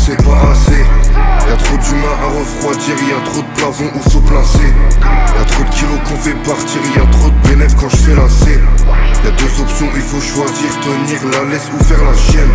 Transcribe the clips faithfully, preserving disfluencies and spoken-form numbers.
c'est pas assez. Y'a trop d'humains à refroidir, y'a trop de plavons où faut placer. Y'a trop de kilos qu'on fait partir, y'a trop de bénéfices quand je fais la C. Y'a deux options, il faut choisir, tenir la laisse ou faire la chienne.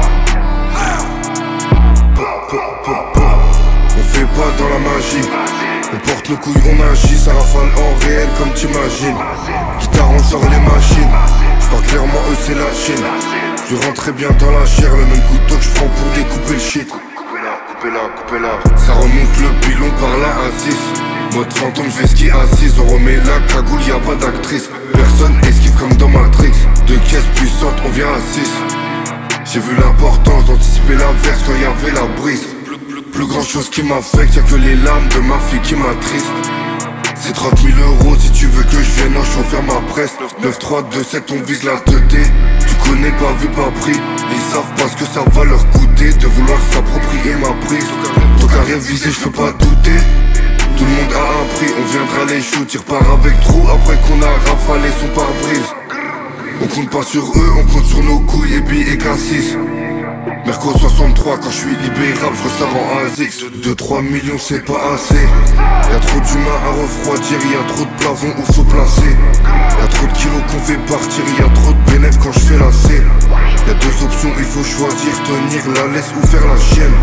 On fait pas dans la magie, on porte nos couilles, on agit, ça rafale en réel comme t'imagines. Guitare, on sort les machines, j'parle clairement, eux c'est la Chine. Je rentre très bien dans la chair, le même couteau que je prends pour découper le shit. Coupez-la, coupez-la, coupez-la. Ça remonte le pilon par la A six. Mode fantôme, je vais ski assise, on remet la cagoule, y'a pas d'actrice. Personne esquive comme dans Matrix. Deux caisses puissantes, on vient à six. J'ai vu l'importance d'anticiper l'averse quand y'avait la brise. Plus grand chose qui m'affecte, y'a que les larmes de ma fille qui m'attristent. C'est trente mille euros si tu veux que je vienne, non je faire ma presse. Neuf trois deux sept on vise la teuté. Tu connais pas vu pas pris. Ils savent pas ce que ça va leur coûter de vouloir s'approprier ma prise. Donc à rien viser je peux pas douter. Tout le monde a un prix, on viendra les shoot. Ils repartent avec trou après qu'on a rafalé son pare-brise. On compte pas sur eux, on compte sur nos couilles et billets K six. Merco soixante-trois, quand je suis libérable, je ressors en A S X. deux trois millions c'est pas assez. Y'a trop d'humains à refroidir, y'a trop de plavons où faut placer. Y'a trop de kilos qu'on fait partir, y'a trop de bénéfices quand je fais la C. Y'a deux options, il faut choisir, tenir la laisse ou faire la chienne.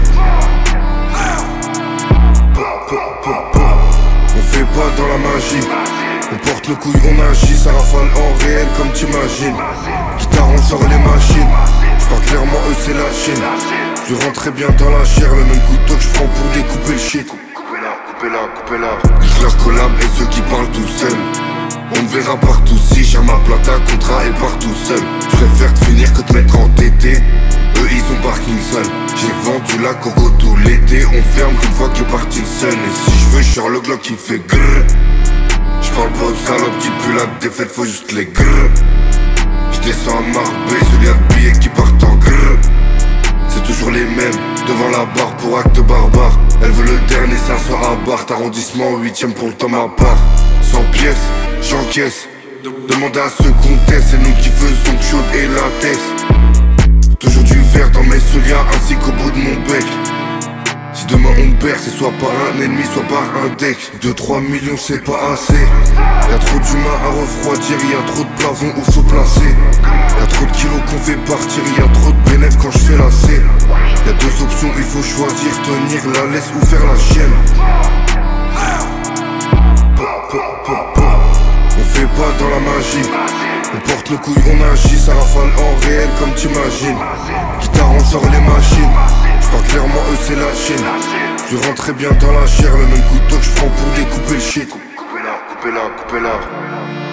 On fait pas dans la magie, on porte nos couilles, on agit, ça rafale en réel comme t'imagines. Guitare, on sort les machines, j'parle clairement, eux c'est la Chine. Je rentre très bien dans la chair, le même couteau que je prends pour découper le shit. Coupez-la, coupez-la, coupez-la. Je leur collab et ceux qui parlent tout seuls. On me verra partout si j'ai ma plata, contrat et part tout seul. Je préfère te finir que te mettre en T T. Eux ils ont Parkinson. J'ai vendu la coco tout l'été. On ferme qu'une fois qu'il est parti le sun. Et si je veux, je sors le Glock qui fait grrr. J'parle pas aux salopes qui puent la défaite, faut juste les grrr. J'descends à Marbella, celui à de billets qui partent en grrr. C'est toujours les mêmes, devant la barre pour acte barbare. Elle veut le dernier cinq cents à Barthes, arrondissement huitième pour le temps à part. Cent pièces, j'encaisse. Demande à ceux qu'on teste, c'est nous qui faisons chaude et la tête. Toujours du verre dans mes solias ainsi qu'au bout de mon bec. Si demain on perd, c'est soit par un ennemi, soit par un deck. deux trois millions c'est pas assez. Y'a trop d'humains à refroidir, y'a trop de plavons où faut placer. Y'a trop de kilos qu'on fait partir, y'a trop de bénéfices quand je fais la C. Y'a deux options, il faut choisir, tenir la laisse ou faire la chienne. On fait pas dans la magie, on porte nos couilles, on agit, ça rafale en réel comme t'imagines. Guitare, on sort les machines, j'parle clairement, eux c'est la Chine. Je rentre très bien dans la chair, le même couteau que je prends pour découper le shit. Coupez-la, coupez-la, coupez-la.